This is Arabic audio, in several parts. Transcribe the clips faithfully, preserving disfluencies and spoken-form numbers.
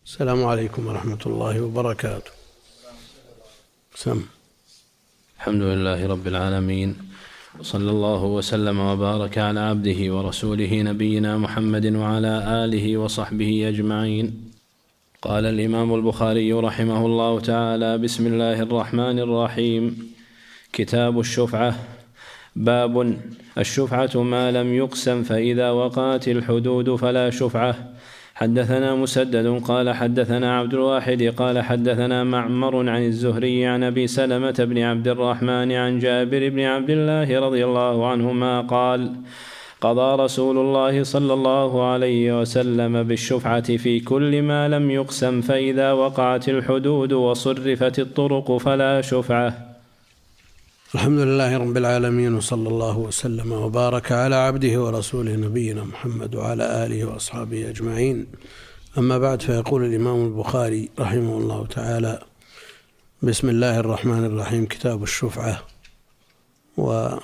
السلام عليكم ورحمة الله وبركاته. سم. الحمد لله رب العالمين، وصلى الله وسلم وبارك على عبده ورسوله نبينا محمد وعلى آله وصحبه أجمعين. قال الإمام البخاري رحمه الله تعالى: بسم الله الرحمن الرحيم. كتاب الشفعة. باب الشفعة ما لم يقسم، فإذا وقعت الحدود فلا شفعة. حدثنا مسدد قال حدثنا عبد الواحد قال حدثنا معمر عن الزهري عن أبي سلمة بن عبد الرحمن عن جابر بن عبد الله رضي الله عنهما قال: قضى رسول الله صلى الله عليه وسلم بالشفعة في كل ما لم يقسم، فإذا وقعت الحدود وصرفت الطرق فلا شفعة. الحمد لله رب العالمين، وصلى الله وسلم وبارك على عبده ورسوله نبينا محمد وعلى آله وأصحابه أجمعين. أما بعد، فيقول الإمام البخاري رحمه الله تعالى: بسم الله الرحمن الرحيم. كتاب الشفعة. ومر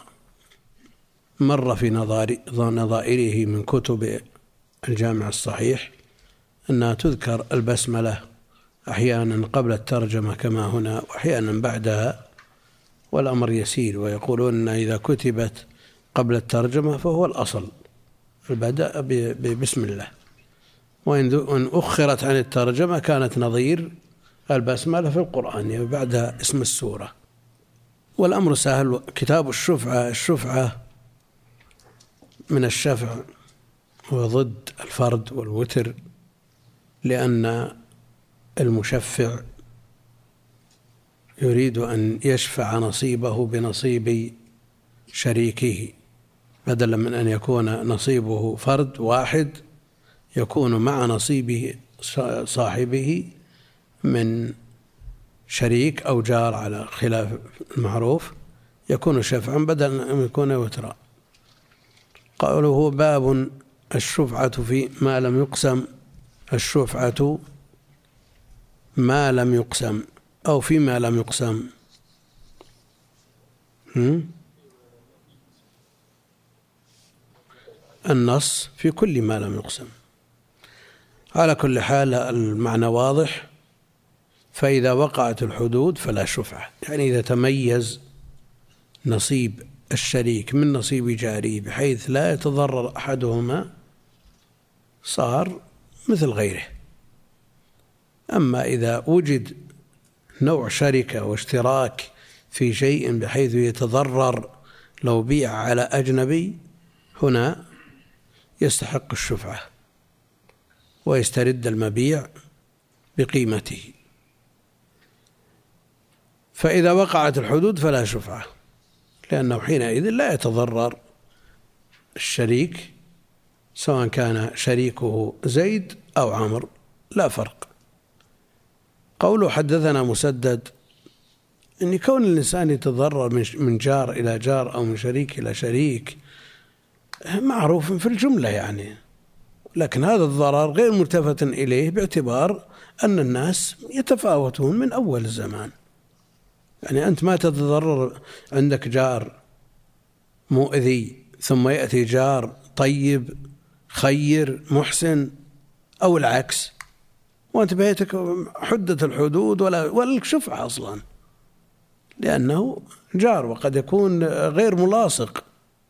في نظائره من كتب الجامع الصحيح أنها تذكر البسملة أحيانا قبل الترجمة كما هنا، وأحيانا بعدها، والأمر يسير. ويقولون أن إذا كتبت قبل الترجمة فهو الأصل البدء ببسم الله، وإن أخرت عن الترجمة كانت نظير البسملة في القرآن، يعني بعدها اسم السورة. والأمر سهل. كتاب الشفعة. الشفعة من الشفع وضد الفرد والوتر، لأن المشفع يريد أن يشفع نصيبه بنصيب شريكه، بدلا من أن يكون نصيبه فرد واحد يكون مع نصيبه صاحبه من شريك أو جار على خلاف المعروف، يكون شفعا بدلا أن يكون وترا. قوله: باب الشفعة في ما لم يقسم. الشفعة ما لم يقسم أو فيما لم يقسم. النص في كل ما لم يقسم. على كل حال المعنى واضح. فإذا وقعت الحدود فلا شفعة، يعني إذا تميز نصيب الشريك من نصيب جاري بحيث لا يتضرر أحدهما صار مثل غيره. أما إذا وجد نوع شركة واشتراك في شيء بحيث يتضرر لو بيع على أجنبي، هنا يستحق الشفعة ويسترد المبيع بقيمته. فإذا وقعت الحدود فلا شفعة، لأنه حينئذ لا يتضرر الشريك، سواء كان شريكه زيد أو عمرو، لا فرق. قوله حدثنا مسدد، إن كون الإنسان يتضرر من جار إلى جار أو من شريك إلى شريك معروف في الجملة يعني، لكن هذا الضرر غير ملتفت إليه باعتبار أن الناس يتفاوتون من أول الزمان. يعني أنت ما تتضرر، عندك جار مؤذي ثم يأتي جار طيب خير محسن، أو العكس، وأنت بيتك حدة الحدود ولا ولا شفعة أصلا، لأنه جار وقد يكون غير ملاصق،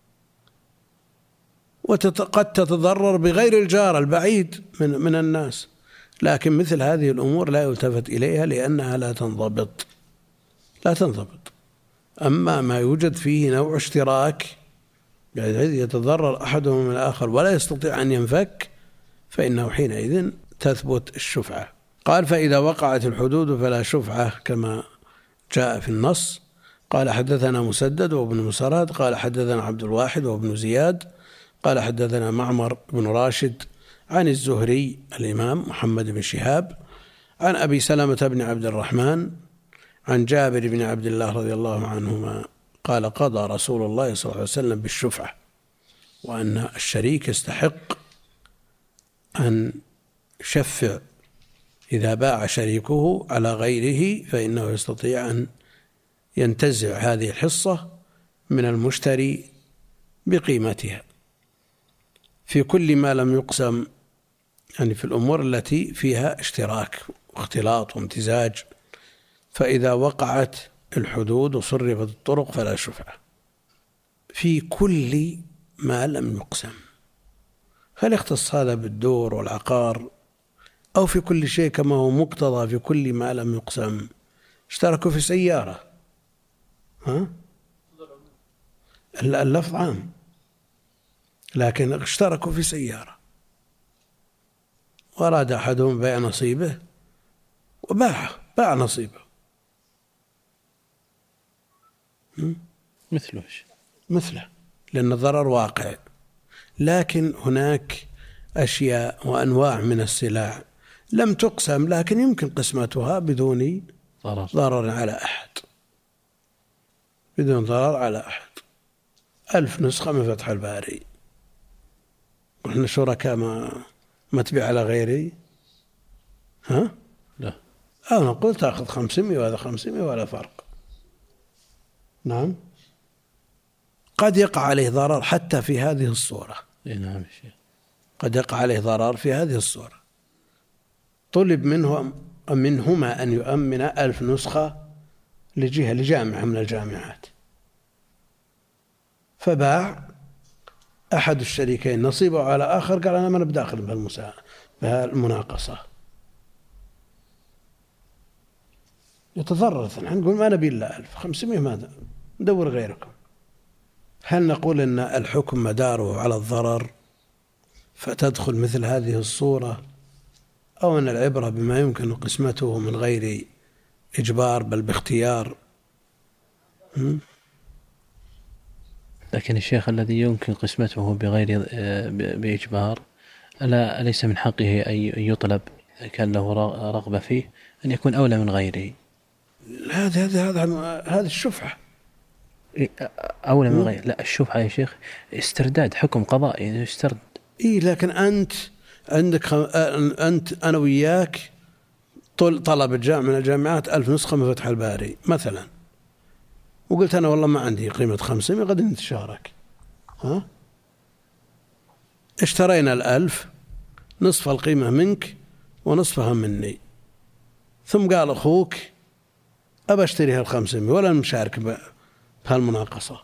وقد تتضرر بغير الجار البعيد من من الناس. لكن مثل هذه الأمور لا يلتفت إليها لأنها لا تنضبط لا تنضبط. أما ما يوجد فيه نوع اشتراك بحيث يتضرر أحدهم من الآخر ولا يستطيع أن ينفك، فإنه حينئذ تثبت الشفعة. قال: فإذا وقعت الحدود فلا شفعة، كما جاء في النص. قال: حدثنا مسدد وابن مسراد قال حدثنا عبد الواحد وابن زياد قال حدثنا معمر بن راشد عن الزهري الإمام محمد بن شهاب عن أبي سلمة بن عبد الرحمن عن جابر بن عبد الله رضي الله عنهما قال: قضى رسول الله صلى الله عليه وسلم بالشفعة، وأن الشريك يستحق أن يشفع إذا باع شريكه على غيره، فإنه يستطيع أن ينتزع هذه الحصة من المشتري بقيمتها في كل ما لم يقسم. يعني في الأمور التي فيها اشتراك واختلاط وامتزاج، فإذا وقعت الحدود وصرفت الطرق فلا شفعة في كل ما لم يقسم. هل يختص هذا بالدور والعقار أو في كل شيء كما هو مقتضى في كل ما لم يقسم؟ اشتركوا في سيارة، ها؟ اللفظ عام، لكن اشتركوا في سيارة وأراد أحدهم بيع نصيبه وباع باع نصيبه، مثله مثله لأن الضرر واقع. لكن هناك أشياء وأنواع من السلع لم تقسم لكن يمكن قسمتها بدون ضرر, ضرر على أحد، بدون ضرر على أحد. ألف نسخة من فتح الباري، ونحن شركاء ما ما تبيع على غيري، ها؟ لا، أو نقول تأخذ خمسمائة وهذا خمسمائة ولا فرق. نعم، قد يقع عليه ضرر حتى في هذه الصورة. نعم شيخ، قد يقع عليه ضرر في هذه الصورة. طلب منه منهما أن يؤمن ألف نسخة لجهة لجامعة من الجامعات، فباع أحد الشريكين نصيبه على آخر، قال أنا ما بداخل بهالمناقصة، يتضرر اثنين. نقول ما نبي إلا ألف، خمسمائة ماذا ندور غيركم. هل نقول أن الحكم مداره على الضرر فتدخل مثل هذه الصورة، أو أن العبرة بما يمكن قسمته من غير إجبار بل باختيار؟ لكن الشيخ الذي يمكن قسمته بغير بإجبار ألا أليس من حقه أن يطلب كان له رغبة فيه أن يكون أولى من غيره؟ هذا هذا هذا هذا الشفعة أولى من غيره. لا، الشفعة يا شيخ استرداد حكم قضائي يسترد. إيه، لكن أنت عندك خم... أنت أنا وياك طلب الجامعة من الجامعات ألف نسخة من فتح الباري مثلا، وقلت أنا والله ما عندي قيمة خمسمائة، قد نتشارك، ها؟ اشترينا الألف، نصف القيمة منك ونصفها مني، ثم قال أخوك أبى أشتريها الخمسمائة ولا نشارك بهالمناقصة،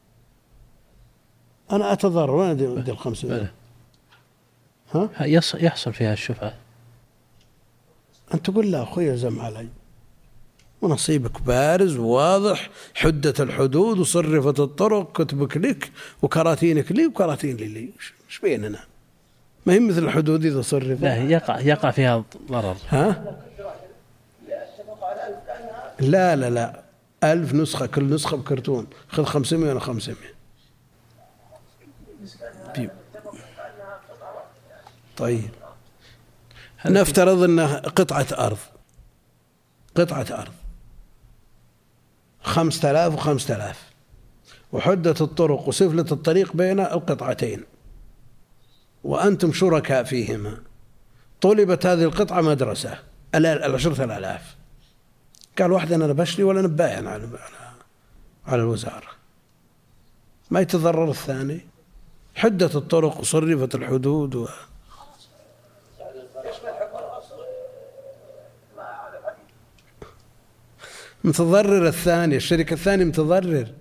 أنا أتضرر وأنا أدي الخمسمائة، ها؟ يحصل فيها الشفعة. أنت تقول لا أخوي يلزم علي ونصيبك بارز وواضح، حدة الحدود وصرفت الطرق، كتبك لك وكراتينك لي وكراتين لي، إيش بيننا؟ ما هي مثل الحدود إذا صرفت لا يقع يقع فيها ضرر، ها؟ لا لا لا، ألف نسخة كل نسخة بكرتون، خذ خمسمائة ولا خمسمائة. طيب نفترض أنها قطعة أرض، قطعة أرض خمسة آلاف وخمسة آلاف، وحدة الطرق وسفلة الطريق بين القطعتين وأنتم شركاء فيهما. طلبت هذه القطعة مدرسة العشرة الآلاف، قال واحد أنا بشري ولا نباين على على الوزارة، ما يتضرر الثاني. حدة الطرق وصرفت الحدود و... متضرر الثاني، الشركة الثاني متضرر.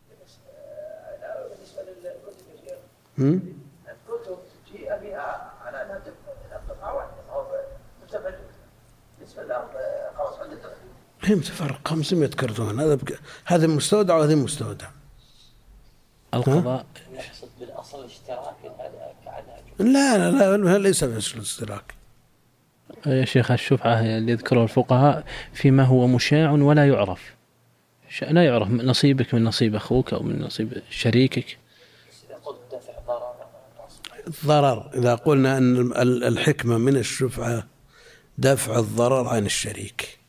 هم؟ هي متفرق خمسمائة كرتون، هذا بك... هذا مستودع وهذا مستودع. القضاء يقصد بالأصل الاشتراك. لا لا لا ليس بالأصل الاشتراك يا شيخ. الشفعة اللي يذكره الفقهاء فيما هو مشاع ولا يعرف، لا يعرف نصيبك من نصيب أخوك أو من نصيب شريكك. الضرر إذا قلنا أن الحكمة من الشفعة دفع الضرر عن الشريك.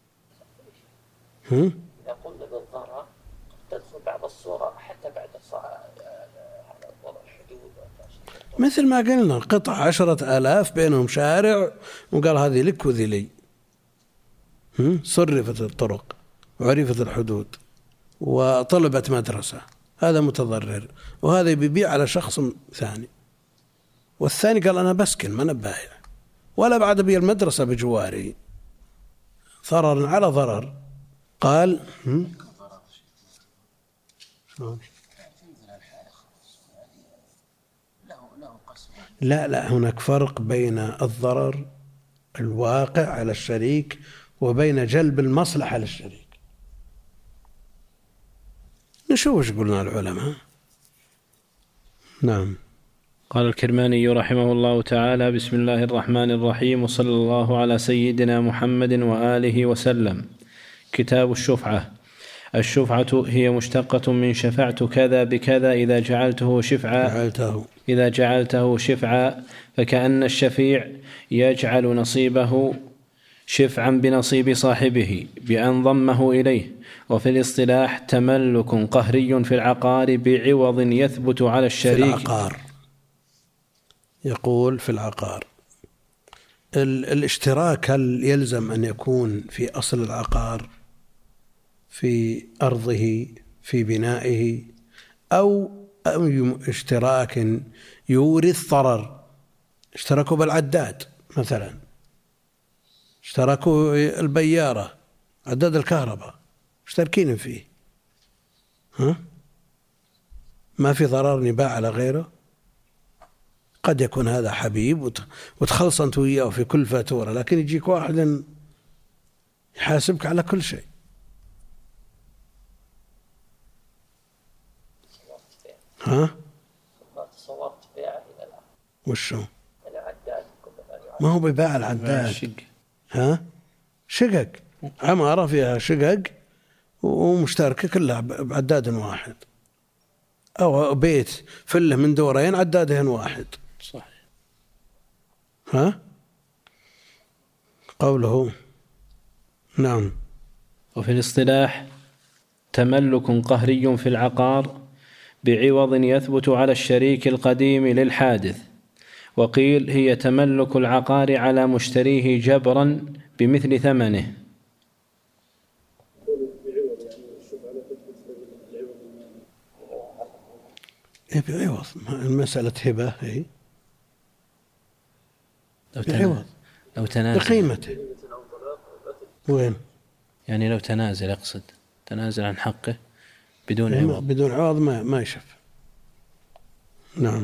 هم؟ إذا قلنا بالضرر تدخل بعض الصورة حتى بعد وضع الحدود، مثل ما قلنا قطع عشرة آلاف بينهم شارع وقال هذه لك وذي لي، صرفت الطرق وعرفت الحدود وطلبت مدرسة، هذا متضرر، وهذا بيبيع على شخص ثاني، والثاني قال أنا بسكن ما نبايع. ولا بعد بي المدرسة بجواري، ضرر على ضرر. قال لا لا هناك فرق بين الضرر الواقع على الشريك وبين جلب المصلحة للشريك. نشوف وش قلنا العلماء. نعم. قال الكرماني رحمه الله تعالى: بسم الله الرحمن الرحيم، وصلى الله على سيدنا محمد وآله وسلم. كتاب الشفعة. الشفعة هي مشتقة من شفعت كذا بكذا إذا جعلته شفعا جعلته إذا جعلته شفعا، فكأن الشفيع يجعل نصيبه شفعا بنصيب صاحبه بأن ضمه إليه. وفي الاصطلاح تملك قهري في العقار بعوض يثبت على الشريك. في العقار، يقول في العقار الاشتراك هل يلزم أن يكون في أصل العقار، في أرضه، في بنائه، أو اشتراك يورث ضرر؟ اشتركوا بالعداد مثلا، اشتركوا البيارة، عداد الكهرباء مشتركين فيه، ها؟ ما في ضرر نباع على غيره؟ قد يكون هذا حبيب وتخلص أنت وياه في كل فاتورة، لكن يجيك واحد يحاسبك على كل شيء. ها؟ ما تصورت بيع إلى الآن. وشو؟ العداد ما هو بيباع العداد. ها؟ شقق، عمارة فيها شقق ومشتركة كلها بعداد واحد، أو بيت فله من دورين عدادهن واحد. صحيح. ها؟ قوله نعم. وفي الاصطلاح تملك قهري في العقار بعوض يثبت على الشريك القديم للحادث. وقيل هي تملك العقار على مشتريه جبرا بمثل ثمنه. إيه بعوض، المسألة هبة هي بعوض لو تنازل بقيمته. وين؟ يعني لو تنازل، أقصد تنازل عن حقه بدون عوض. بدون عوض ما ما يشف. نعم.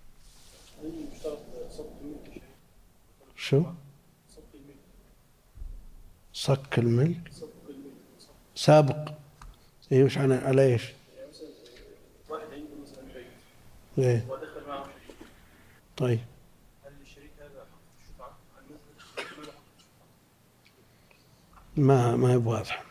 شو؟ صك الملك سابق. ايه وش على على ايش؟ واحد عنده مثلا بيت ايه ودخل معه شريك. طيب هل الشريك هذا حق الشفعة؟ ما ما هي واضحة.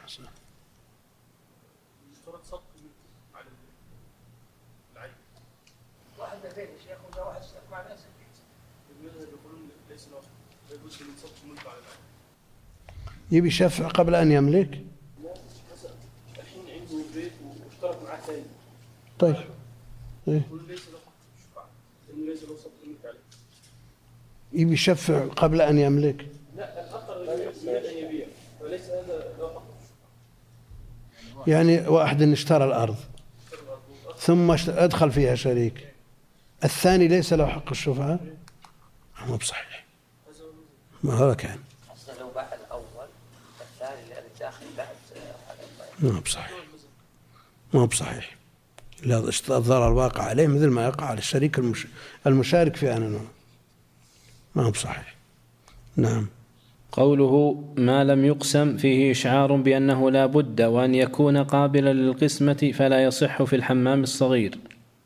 يشترط صك الملك على العين. واحد بيت الشيخ وجاء واحد اشترك مع ناس المذهب يقولون ليس له لا يجوز من صك الملك على العين. يبي شفع قبل أن يملك. الحين عنده بيت واشترك معه ثاني. طيب إيه؟ يقول ليس له حق الشفعة لأنه ليس له صك الملك عليه. يبي شفع قبل أن يملك. لا، الأقل يريد أن يبيع وليس هذا له حق الشفعة. يعني واحد اشترى الأرض ثم أدخل فيها شريك، الثاني ليس له حق الشفعة، ما بصحيح. ما هذا كان أصلا لو باع الأول الثاني اللي داخل بعد ما بصحيح، ما بصحيح. لا، الضرر واقع عليه مثل ما يقع على الشريك المش... المشارك في أنه ما بصحيح. نعم. قوله ما لم يقسم فيه إشعار بأنه لا بد وأن يكون قابلا للقسمة فلا يصح في الحمام الصغير.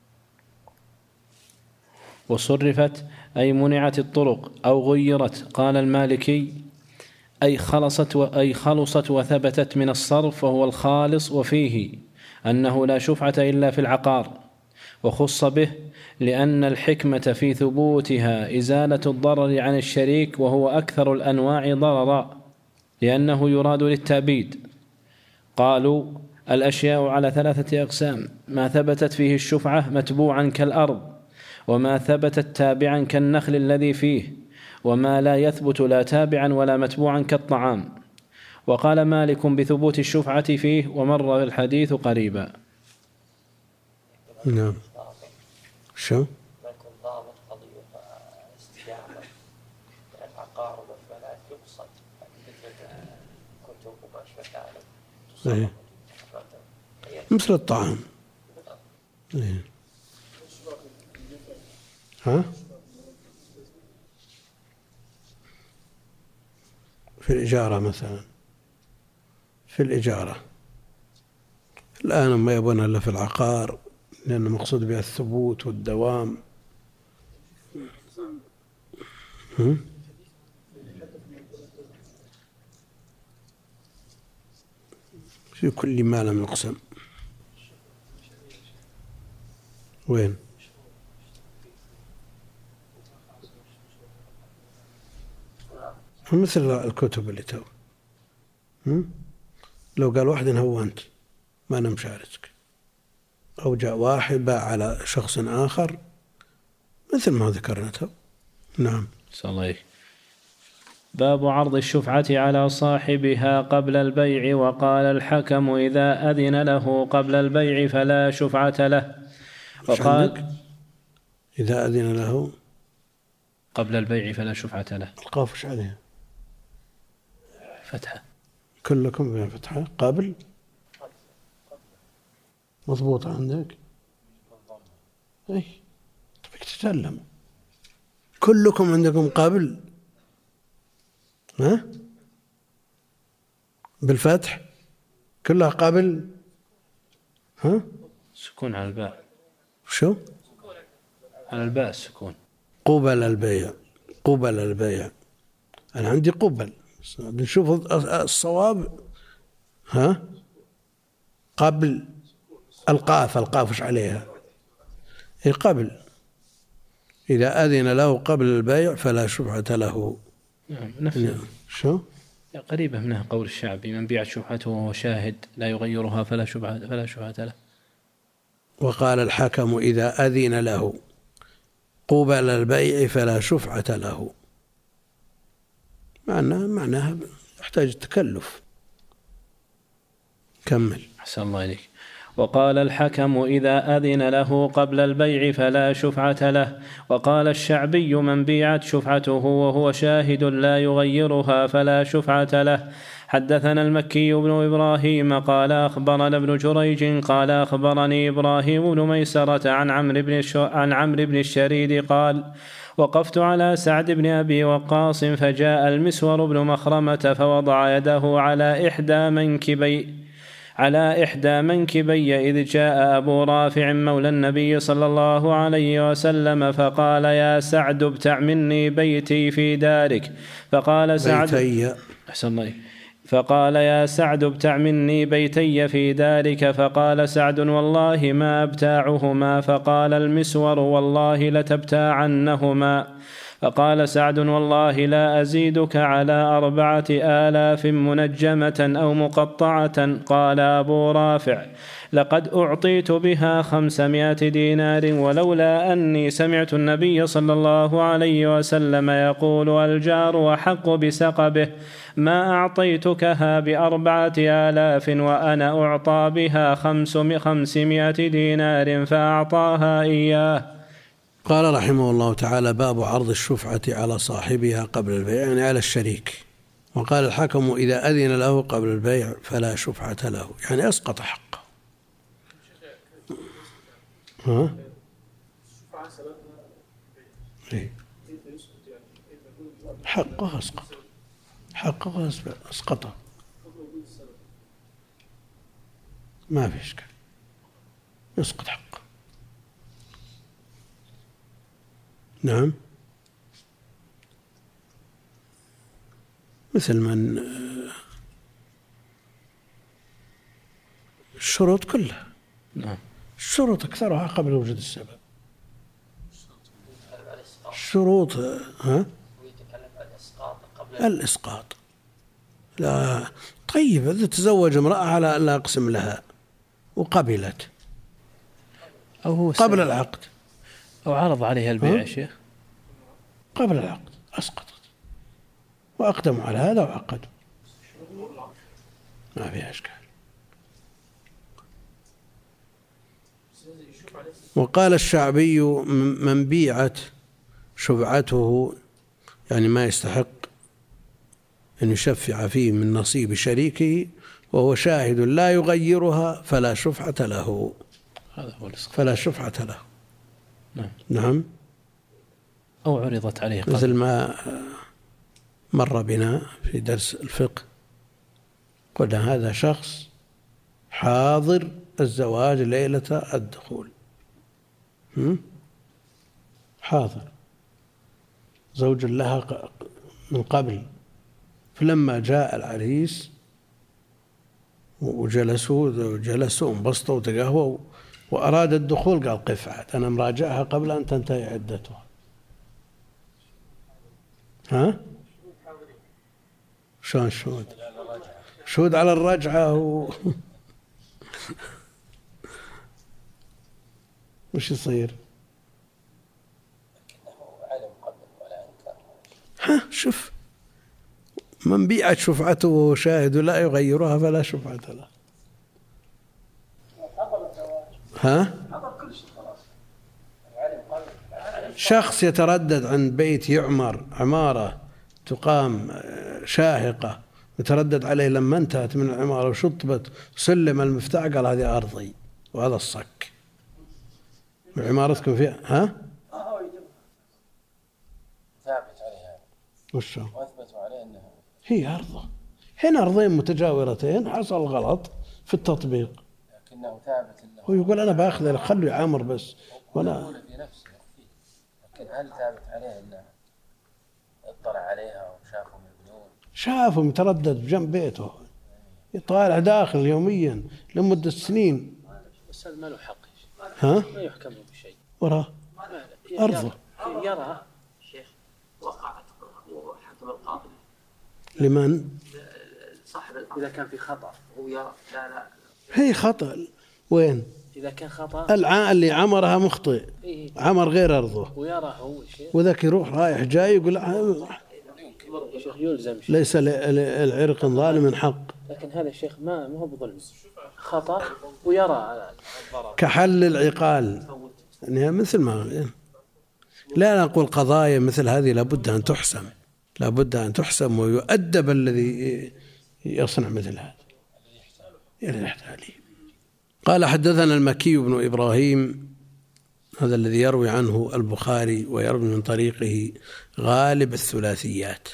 وصرفت أي منعت الطرق أو غيرت. قال المالكي أي خلصت أي خلصت وثبتت من الصرف وهو الخالص، وفيه أنه لا شفعة إلا في العقار، وخص به لأن الحكمة في ثبوتها إزالة الضرر عن الشريك، وهو أكثر الأنواع ضررا لأنه يراد للتأبيد. قالوا الأشياء على ثلاثة أقسام: ما ثبتت فيه الشفعة متبوعا كالأرض، وما ثبتت تابعا كالنخل الذي فيه، وما لا يثبت لا تابعا ولا متبوعا كالطعام. وقال مالك بثبوت الشفعة فيه، ومر الحديث قريبا. نعم. شو؟ ما يكون ضابط قضية استجابة مقاربة فلا يقصد مثل كتب وما أشبه إيه. ذلك مثل الطعام. إيه. ها؟ في الإجارة مثلا، في الإجارة الآن ما يبون إلا في العقار، لأن مقصود بها الثبوت والدوام. هم؟ في كل ما لم يقسم. وين؟ مثل الكتب اللي تو، لو قال واحد هو أنت ما أنا مشاركك، أو جاء واحد باع على شخص آخر مثل ما ذكرنا تو. نعم. صليك. باب عرض الشفعة على صاحبها قبل البيع. وقال الحكم إذا أذن له قبل البيع فلا شفعة له. وقال إذا أذن له قبل البيع فلا شفعة له. القافش عليها فتحة، كلكم بين فتحة قبل. مضبوط عندك؟ أي تبيك تتكلم. كلكم عندكم قبل، ها؟ بالفتح كلها قبل، ها؟ سكون على الباء. شو؟ على الباء السكون. قبل البيع، قبل البيع. أنا عندي قبل، بنشوف الصواب. ها؟ قبل القاف، القافش عليها. هي قبل. إذا أذن له قبل البيع فلا شفعة له. نعم نفسه. شو؟ قريبة منها قول الشعبي من بيعت شفعته وهو شاهد لا يغيرها فلا شفعة فلا شفعة له. وقال الحكم إذا أذن له قبل البيع فلا شفعة له. معناها معناها يحتاج تكلف. كمل. أحسن الله إليك. وقال الحكم إذا أذن له قبل البيع فلا شفعة له. وقال الشعبي من بيعت شفعته وهو شاهد لا يغيرها فلا شفعة له. حدثنا المكي بن إبراهيم قال أخبرنا ابن جريج قال أخبرني إبراهيم بن ميسرة عن عمرو بن عن عمرو بن الشريد قال وقفت على سعد بن أبي وقاص فجاء المسور بن مخرمة فوضع يده على إحدى منكبي على إحدى منكبي إذ جاء أبو رافع مولى النبي صلى الله عليه وسلم فقال يا سعد ابتع مني بيتي في دارك. فقال سعد بيتي. أحسن الله. فقال يا سعد ابتع مني بيتي في دارك. فقال سعد والله ما أبتاعهما. فقال المسور والله لتبتاعنهما. فقال سعد والله لا أزيدك على أربعة آلاف منجمة أو مقطعة. قال أبو رافع لقد أعطيت بها خمسمائة دينار ولولا أني سمعت النبي صلى الله عليه وسلم يقول الجار أحق بسقبه ما أعطيتكها بأربعة آلاف وأنا أعطى بها خمسمائة دينار فأعطاها إياه. قال رحمه الله تعالى باب عرض الشفعة على صاحبها قبل البيع، يعني على الشريك. وقال الحكم إذا أذن له قبل البيع فلا شفعة له، يعني أسقط حقه. ها؟ إيه؟ حقه أسقط، حقه أسقطه، ما في إشكال، يسقط حقه. نعم، مثل من الشروط كلها. نعم. الشروط أكثرها قبل وجود السبب. الشروط ها؟ الإسقاط. لا طيب، إذا تزوج امرأة على أن لا أقسم لها وقبلت أو هو قبل العقد أو عرض عليها البيع يا شيخ قبل العقد أسقطت، وأقدموا على هذا وعقدوا، ما فيها إشكال. وقال الشعبي من بيعت شفعته، يعني ما يستحق أن يشفع فيه من نصيب شريكه وهو شاهد لا يغيرها فلا شفعة له. هذا هو الإسقاط. فلا شفعة له. نعم. نعم. أو عرضت عليه قبل. مثل ما مر بنا في درس الفقه، قلنا هذا شخص حاضر الزواج ليلة الدخول، حاضر زوج لها من قبل، فلما جاء العريس وجلسوا وجلسوا وانبسطوا وتقهووا وأراد الدخول قال قف عاد أنا مراجعها قبل أن تنتهي عدتها. ها؟ شلون شهود؟ شهود على الرجعة و... وش يصير؟ ها شوف، من بيعت شفعته شاهد لا يغيرها فلا شفعة له. ها؟ شخص يتردد عن بيت يعمر عمارة تقام شاهقة، يتردد عليه لما انتهت من العمارة وشطبت وسلم المفتاح قال هذه أرضي وهذا الصك عمارتكم فيها. ها؟ ثابت عليها وشو؟ واثبتوا عليه انها هي أرضه. هنا أرضين متجاورتين حصل غلط في التطبيق، لكنه ثابت له. هو يقول أنا بأخذ خلوا يعامر بس وأنا في نفسه فيه. لكن هل ثابت عليه انه اطلع عليها وشافهم يبنون؟ شافهم يتردد بجنب بيته يطالع داخل يوميا لمدة سنين. بس هذا ما له حق. ها؟ ما يحكم له بشيء. وراه أرضه. يرى شيخ وقعت وحكم القاضي لمن؟ صاحب إذا كان في خطأ. هو يرى لا لا هي خطأ. وين؟ إذا كان خطأ العاء اللي عمرها مخطئ، عمر غير أرضه، ويرى هو الشيخ وذاك يروح رايح جاي يقول الشيخ يلزم شيء. ليس العرق ظالم حق. لكن هذا الشيخ ما ما هو بظلم، خطأ ويرى الضرر كحل العقال يعني مثل ما لا نقول قضايا مثل هذه لابد أن تحسم، لابد أن تحسم ويؤدب الذي يصنع مثل هذا الذي يحتاج. قال حدثنا المكي بن إبراهيم، هذا الذي يروي عنه البخاري ويروي من طريقه غالب الثلاثيات،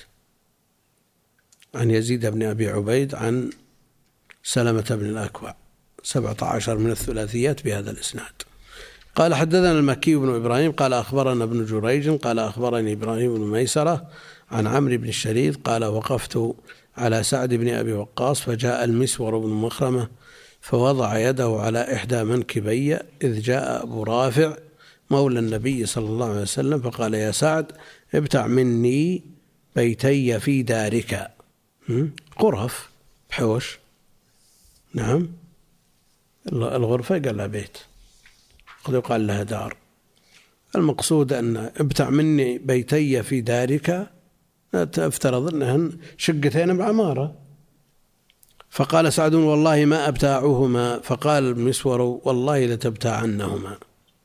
عن يزيد بن أبي عبيد عن سلمة بن الأكوع، سبعة عشر من الثلاثيات بهذا الإسناد. قال حدثنا المكي بن إبراهيم قال أخبرنا ابن جريج قال أخبرني إبراهيم بن ميسرة عن عمرو بن الشريد قال وقفت على سعد بن أبي وقاص فجاء المسور بن مخرمة فوضع يده على إحدى منكبي إذ جاء أبو رافع مولى النبي صلى الله عليه وسلم فقال يا سعد ابتع مني بيتي في دارك. غرف بحوش. نعم الغرفة قال لها بيت، قد يقال لها دار. المقصود أن ابتع مني بيتي في دارك افترض أنهن شقتين بعمارة. فقال سعد والله ما أبتاعهما، فقال المسور والله لتبتاعنهما.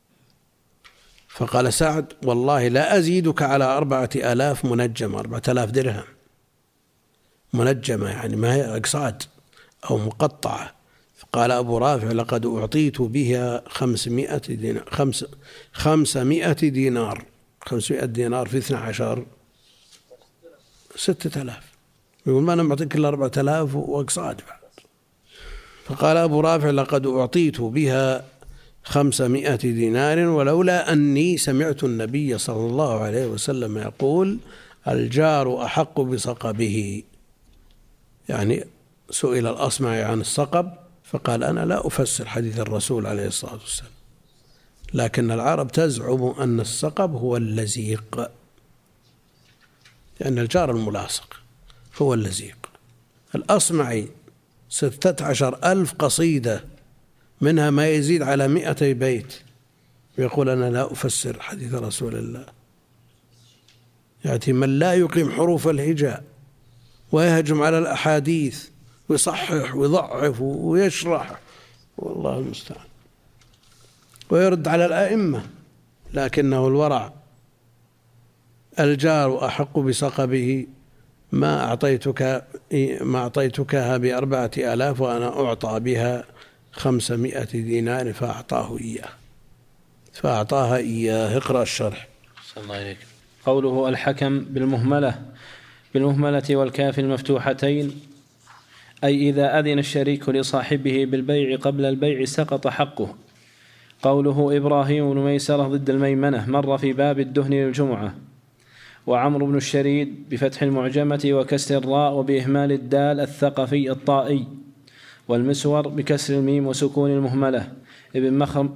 فقال سعد والله لا أزيدك على أربعة آلاف منجمة، أربعة آلاف درهم منجمة يعني ما هي أقصاد أو مقطعة. قال أبو رافع لقد أعطيت بها خمسمائة دينار خمس خمسمائة دينار خمسمائة دينار في اثنى عشر ستة آلاف. يقول ما أنا معطيك إلا أربعة آلاف وأقصاد بعد. فقال أبو رافع لقد أعطيت بها خمسمائة دينار ولولا أني سمعت النبي صلى الله عليه وسلم يقول الجار أحق بصقبه، يعني سئل الأصمعي عن الصقب فقال أنا لا أفسر حديث الرسول عليه الصلاة والسلام، لكن العرب تزعم أن الصقب هو اللزيق، لأن يعني الجار الملاصق هو اللزيق. الأصمعي ستة عشر ألف قصيدة منها ما يزيد على مئتي بيت ويقول أنا لا أفسر حديث رسول الله. يأتي من لا يقيم حروف الهجاء ويهجم على الأحاديث ويصحح ويضعف ويشرح والله المستعان ويرد على الأئمة، لكنه الورع. الجار أحق بصقبه ما أعطيتك ما أعطيتكها بأربعة آلاف وأنا أعطى بها خمسمائة دينار فأعطاه إياه فأعطاها إياه. اقرأ الشرح. صلى الله عليك. قوله الحكم بالمهملة بالمهملة والكاف المفتوحتين، أي إذا أذن الشريك لصاحبه بالبيع قبل البيع سقط حقه. قوله إبراهيم بن ميسرة ضد الميمنة مر في باب الدهن للجمعة. وعمرو بن الشريد بفتح المعجمة وكسر الراء وبإهمال الدال الثقفي الطائي. والمسور بكسر الميم وسكون المهملة ابن مخرم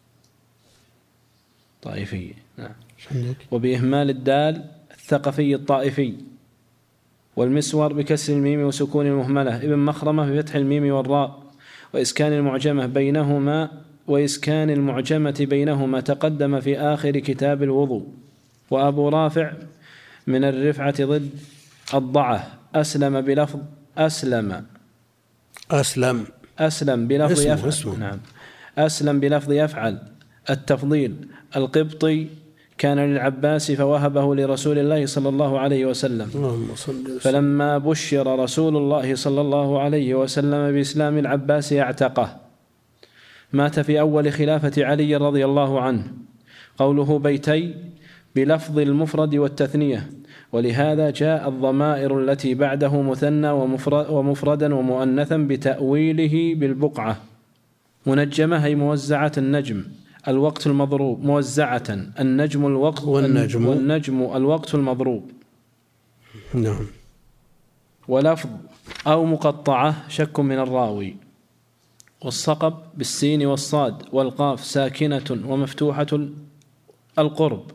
طائفي نعم. وبإهمال الدال الثقفي الطائفي. والمسور بكسر الميم وسكون المهملة ابن مخرمة بفتح الميم والراء وإسكان المعجمة بينهما وإسكان المعجمة بينهما تقدم في آخر كتاب الوضوء. وأبو رافع من الرفعة ضد الضعة أسلم بلفظ أسلم أسلم أسلم بلفظ اسمه يفعل اسمه. نعم أسلم بلفظ يفعل التفضيل. القبطي كان للعباس فوهبه لرسول الله صلى الله عليه وسلم. فلما بشر رسول الله صلى الله عليه وسلم بإسلام العباس اعتقه. مات في أول خلافة علي رضي الله عنه. قوله بيتي بلفظ المفرد والتثنية، ولهذا جاء الضمائر التي بعده مثنى ومفردا ومؤنثا بتأويله بالبقعة. منجمة هي موزعة النجم الوقت المضروب موزعة النجم الوقت والنجم, والنجم الوقت المضروب. نعم. ولفظ أو مقطعة شك من الراوي. والصقب بالسين والصاد والقاف ساكنة ومفتوحة القرب.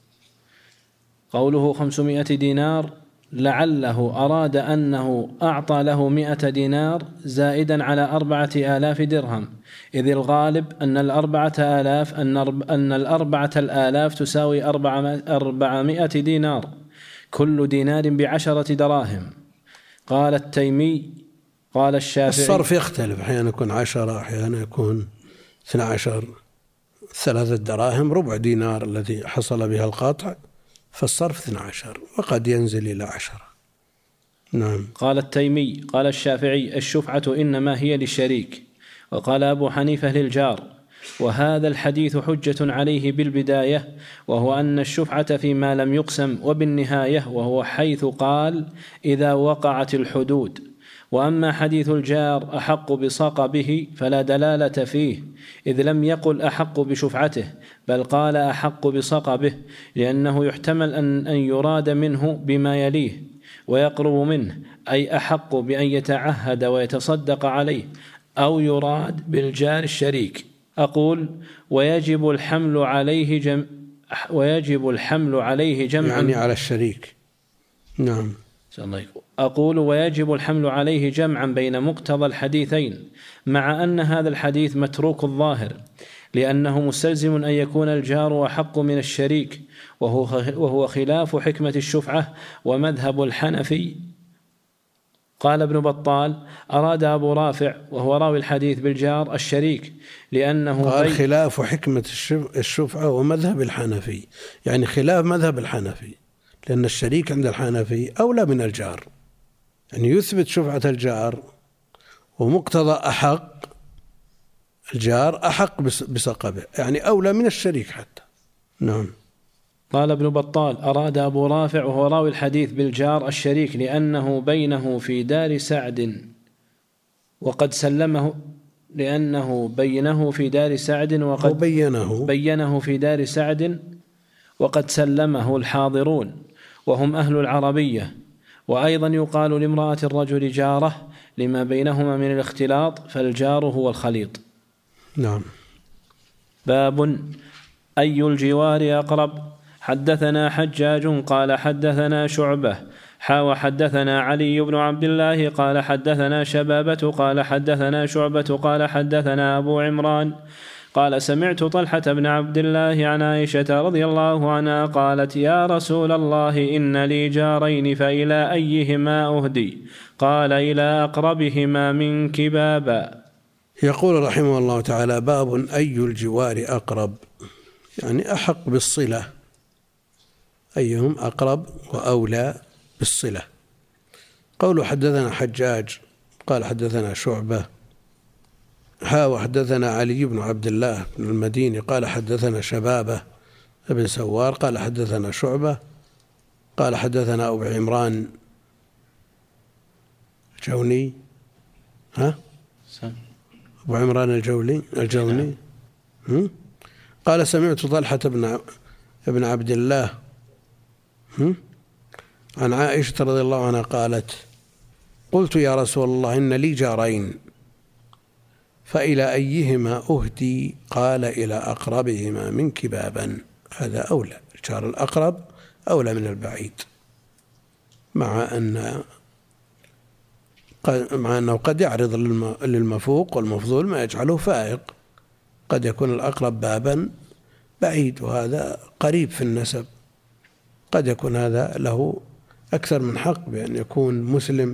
قوله خمسمائة دينار لعله أراد أنه أعطى له مئة دينار زائدا على أربعة آلاف درهم، إذ الغالب أن الأربعة آلاف أن الأربعة الآلاف تساوي أربعمائة دينار، كل دينار بعشرة دراهم. قال التيمي قال الشافعي الصرف يختلف، أحيانا يكون عشرة أحيانا يكون اثنى عشر. ثلاثة دراهم ربع دينار الذي حصل بها القاطع، فالصرف اثنى عشر وقد ينزل إلى عشرة. نعم. قال التيمي قال الشافعي الشفعة إنما هي للشريك. وقال أبو حنيفة للجار. وهذا الحديث حجة عليه بالبداية، وهو أن الشفعة فيما لم يقسم، وبالنهاية وهو حيث قال إذا وقعت الحدود. وأما حديث الجار أحق بصقبه فلا دلالة فيه، إذ لم يقل أحق بشفعته بل قال أحق بصقبه، لأنه يحتمل أن يراد منه بما يليه ويقرب منه، أي أحق بأن يتعهد ويتصدق عليه، أو يراد بالجار الشريك. أقول ويجب الحمل عليه جم ويجب الحمل عليه جمعا يعني على الشريك. نعم. أقول ويجب الحمل عليه جمعا بين مقتضى الحديثين، مع أن هذا الحديث متروك الظاهر، لأنه مستلزم أن يكون الجار أحق من الشريك، وهو وهو خلاف حكمة الشفعة ومذهب الحنفي. قال ابن بطال أراد أبو رافع وهو راوي الحديث بالجار الشريك، لأنه قال خلاف حكمة الشفعة ومذهب الحنفي، يعني خلاف مذهب الحنفي، لأن الشريك عند الحنفي أولى من الجار، يعني يثبت شفعة الجار ومقتضى أحق الجار أحق بصقبه، يعني أولى من الشريك حتى. نعم. قال ابن بطال أراد أبو رافع وهو راوي الحديث بالجار الشريك، لأنه بينه في دار سعد وقد سلمه لأنه بينه في دار سعد وقد بينه بينه في دار سعد وقد سلمه الحاضرون وهم أهل العربية. وأيضا يقال لامرأة الرجل جارة لما بينهما من الاختلاط، فالجار هو الخليط. نعم. باب أي الجوار أقرب. حدثنا حجاج قال حدثنا شعبة حا حدثنا علي بن عبد الله قال حدثنا شبابة قال حدثنا شعبة قال حدثنا أبو عمران قال سمعت طلحة بن عبد الله عن عائشة رضي الله عنها قالت يا رسول الله إن لي جارين فإلى أيهما أهدي؟ قال إلى أقربهما منك بابا. يقول رحمه الله تعالى باب أي الجوار أقرب، يعني أحق بالصلة، أيهم أقرب وأولى بالصلة، قوله حدثنا حجاج قال حدثنا شعبة ها وحدثنا علي بن عبد الله بن المديني قال حدثنا شبابة ابن سوار قال حدثنا شعبة قال حدثنا أبو عمران الجوني ها أبو عمران الجولي الجوني قال سمعت طلحة بن ابن عبد الله عن عائشة رضي الله عنها قالت قلت يا رسول الله إن لي جارين فإلى أيهما أهدي؟ قال إلى أقربهما منك بابا. هذا أولى، الجار الأقرب أولى من البعيد، مع أن مع أنه قد يعرض للمفوق والمفضول ما يجعله فائق، قد يكون الأقرب بابا بعيد وهذا قريب في النسب، قد يكون هذا له أكثر من حق بأن يكون مسلم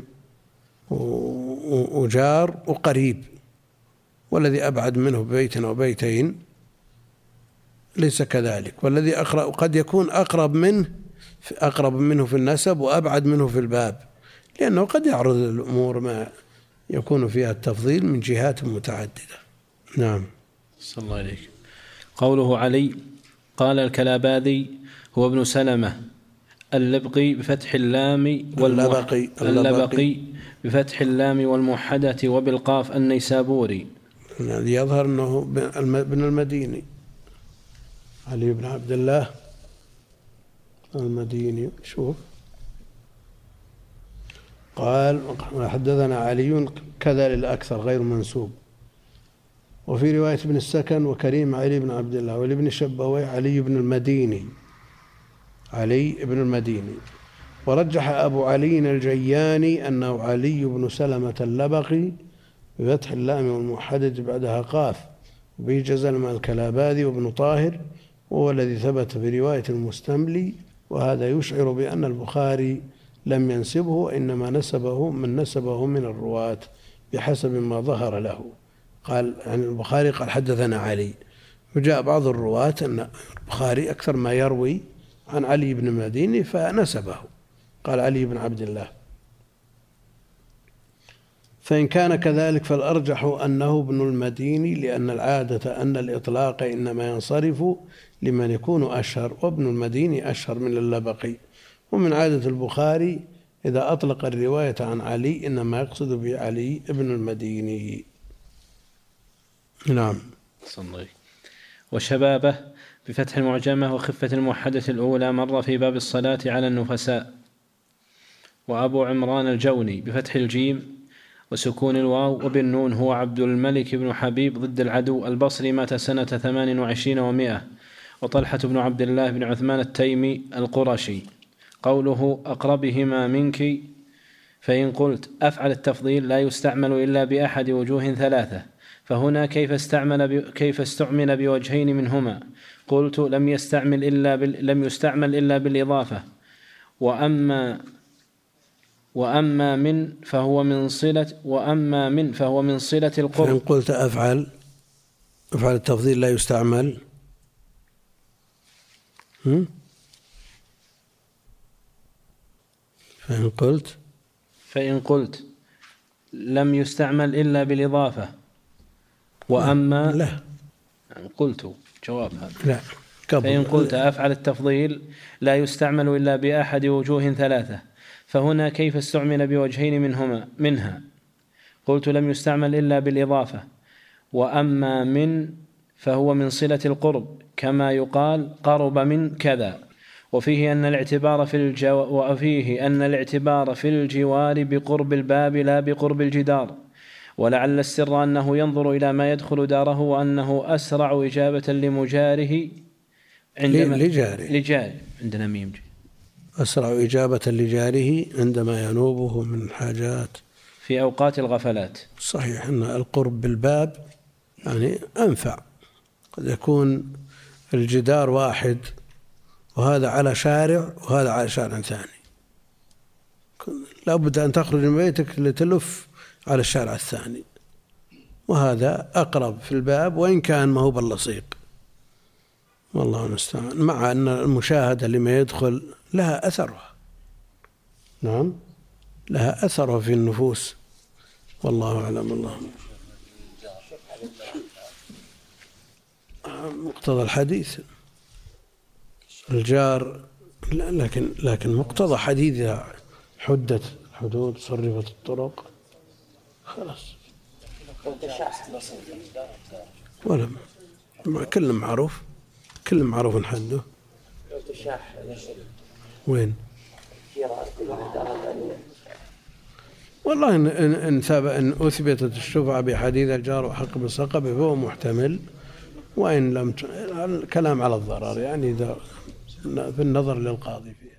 وجار وقريب، والذي أبعد منه ببيت أو بيتين ليس كذلك، والذي أقرب قد يكون أقرب منه أقرب منه في النسب وأبعد منه في الباب، لأنه قد يعرض الأمور ما يكون فيها التفضيل من جهات متعددة. نعم. صلى الله عليك. قوله علي قال الكلاباذي هو ابن سلمة اللبقي بفتح اللام واللبقي اللبقي بفتح اللام والموحدة وبالقاف النيسابوري. الذي يظهر أنه ابن المديني علي بن عبد الله المديني. شوف قال حدثنا علي كذا للأكثر غير منسوب، وفي رواية ابن السكن وكريم علي بن عبد الله، والابن شبوي علي بن المديني علي بن المديني. ورجح أبو علي الجياني أنه علي بن سلمة اللبقي بفتح اللام والموحدة بعدها قاف، وبه جزل مع الكلاباذي وابن طاهر، وهو الذي ثبت في رواية المستملي، وهذا يشعر بأن البخاري لم ينسبه وإنما نسبه من نسبه من الرواة بحسب ما ظهر له. قال عن البخاري قال حدثنا علي، وجاء بعض الرواة أن البخاري أكثر ما يروي عن علي بن المديني فنسبه، قال علي بن عبد الله. فإن كان كذلك فالأرجح أنه ابن المديني، لأن العادة أن الإطلاق إنما ينصرف لمن يكون أشهر، وابن المديني أشهر من اللبقي. ومن عادة البخاري إذا أطلق الرواية عن علي إنما يقصد به علي ابن المديني. نعم. صلي. وشبابه بفتح المعجمة وخفة الموحدة الأولى مر في باب الصلاة على النفساء. وأبو عمران الجوني بفتح الجيم وسكون الواو وبالنون هو عبد الملك بن حبيب ضد العدو البصري، مات سنة ثمان وعشرين ومائة. وطلحة بن عبد الله بن عثمان التيمي القرشي. قوله أقربهما منك، فإن قلت أفعل التفضيل لا يستعمل إلا بأحد وجوه ثلاثة، فهنا كيف استعمل كيف استعمل بوجهين منهما؟ قلت لم يستعمل إلا بال لم يستعمل إلا بالإضافة. وأما وأما من فهو من صلة وأما من فهو من صلة القرب. فإن قلت أفعل أفعل التفضيل لا يستعمل هم؟ فإن قلت فإن قلت لم يستعمل إلا بالإضافة. وأما لا قلت جواب هذا لا فإن قلت أفعل التفضيل لا يستعمل إلا بأحد وجوه ثلاثة، فهنا كيف استعمل بوجهين منهما منها؟ قلت لم يستعمل إلا بالإضافة. وأما من فهو من صلة القرب، كما يقال قرب من كذا. وفيه أن الاعتبار في الجو... وفيه أن الاعتبار في الجوار بقرب الباب لا بقرب الجدار، ولعل السر أنه ينظر إلى ما يدخل داره، وأنه أسرع إجابة لمجاره عندما لجاره لجاره عندنا ميم أسرع إجابة لجاره عندما ينوبه من حاجات في أوقات الغفلات. صحيح أن القرب بالباب يعني أنفع، قد يكون الجدار واحد وهذا على شارع وهذا على شارع ثاني، لا بد أن تخرج من بيتك لتلف على الشارع الثاني، وهذا أقرب في الباب وإن كان ما هو باللصيق، والله المستعان، مع أن المشاهدة لما يدخل لها أثرها. نعم. لها أثر في النفوس، والله أعلم. الله مقتضى الحديث الجار، لكن لكن مقتضى حديث حدت الحدود صرفت الطرق خلاص، ولا كل معروف كل معروف حده. وين؟ والله إن إن ثبت إن أثبتت الشفعة بحديث الجار وحق بالصقب فهو محتمل، وإن لم ت... الكلام على الضرر يعني في النظر للقاضي فيه.